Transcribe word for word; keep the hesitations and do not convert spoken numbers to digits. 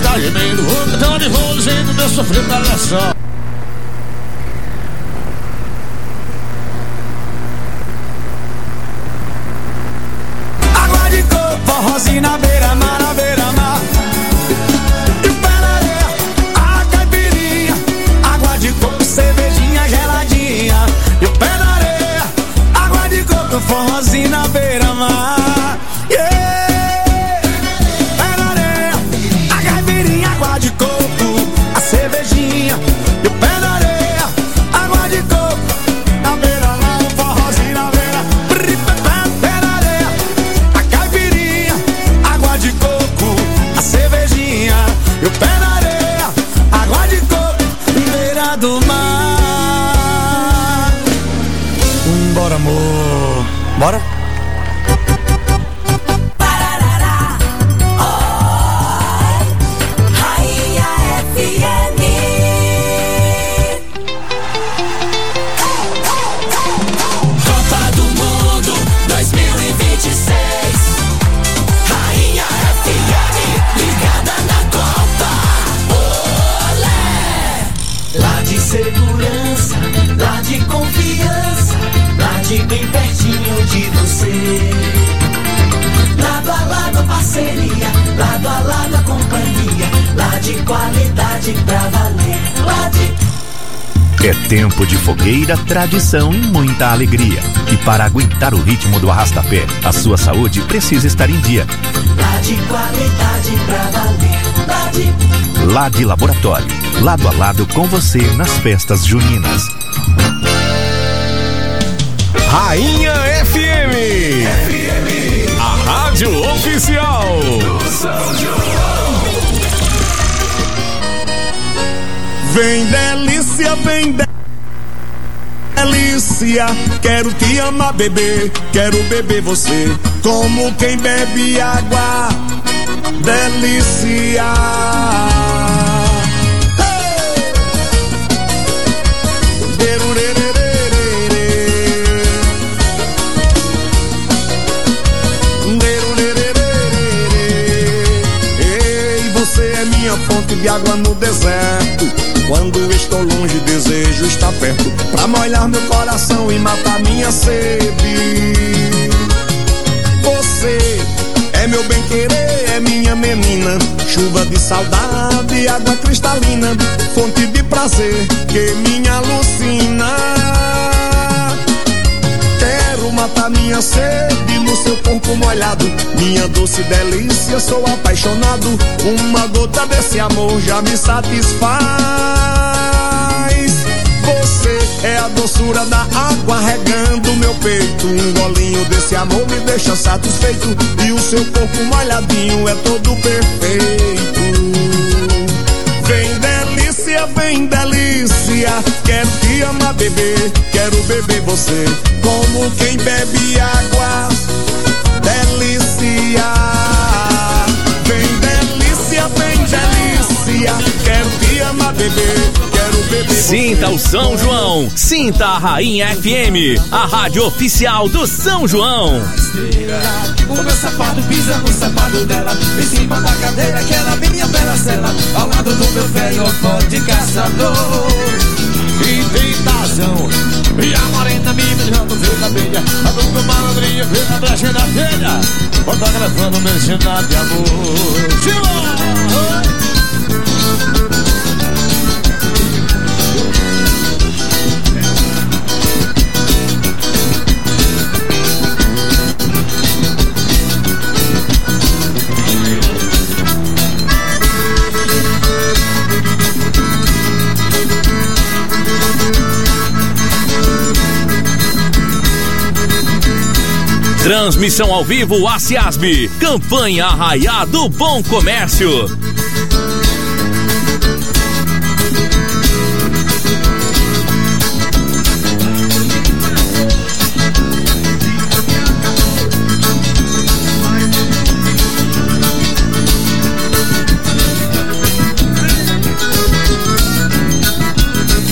tá gemendo, vou cantando e vou dizendo meu sofrimento, olha só. Água de coco, forrozinho na beira-mar, na beira-mar. E o pé na areia, a caipirinha. Água de coco, cervejinha geladinha. E o pé na areia, água de coco, forrozinho na beira-mar. Yeah! Pé na areia, a caipirinha, água de coco, a cervejinha. E o pé na areia, água de coco, na beira-mar, o forrozinho na beira. Pé na areia, a caipirinha, água de coco, a cervejinha. E o pé na areia, água de coco, beira do mar. Bora, amor, bora? Segurança, lá de confiança, lá de bem pertinho de você. Lado a lado parceria, lado a lado a companhia, lá de qualidade pra valer, lá de... É tempo de fogueira, tradição e muita alegria. E para aguentar o ritmo do arrastapé, a sua saúde precisa estar em dia. Lá de qualidade pra valer, lá de... Lá de Laboratório, lado a lado com você nas festas juninas. Rainha F M, F M, a rádio oficial do São João. Vem delícia, vem delícia, quero te amar, bebê, quero beber você, como quem bebe água, delícia. Ei, você é minha fonte de água no deserto. Quando estou longe, desejo estar perto, pra molhar meu coração e matar minha sede. Você é meu bem-querer, é minha menina, chuva de saudade, água cristalina, fonte de prazer que me alucina. Quero matar minha sede no seu corpo molhado, minha doce delícia, sou apaixonado. Uma gota desse amor já me satisfaz. Você é a doçura da água regando meu peito, um golinho desse amor me deixa satisfeito, e o seu corpo molhadinho é todo perfeito. Vem delícia, vem delícia, quero te amar, bebê, quero beber você, como quem bebe água, delícia. Vem delícia, vem delícia, quero te amar, bebê, quero beber você. Sinta o São João, sinta a Rainha F M, a rádio oficial do São João. O meu sapato pisa no sapato dela, em cima da cadeira que era minha bela cela, ao lado do meu velho forte caçador. E tentação, e a morena me beijando, fez a abelha, a dupla malandrinha, fez a brecha da telha, fotografando meu cenário de amor. Transmissão ao vivo A C I A S B, campanha Arraiá do Bom Comércio.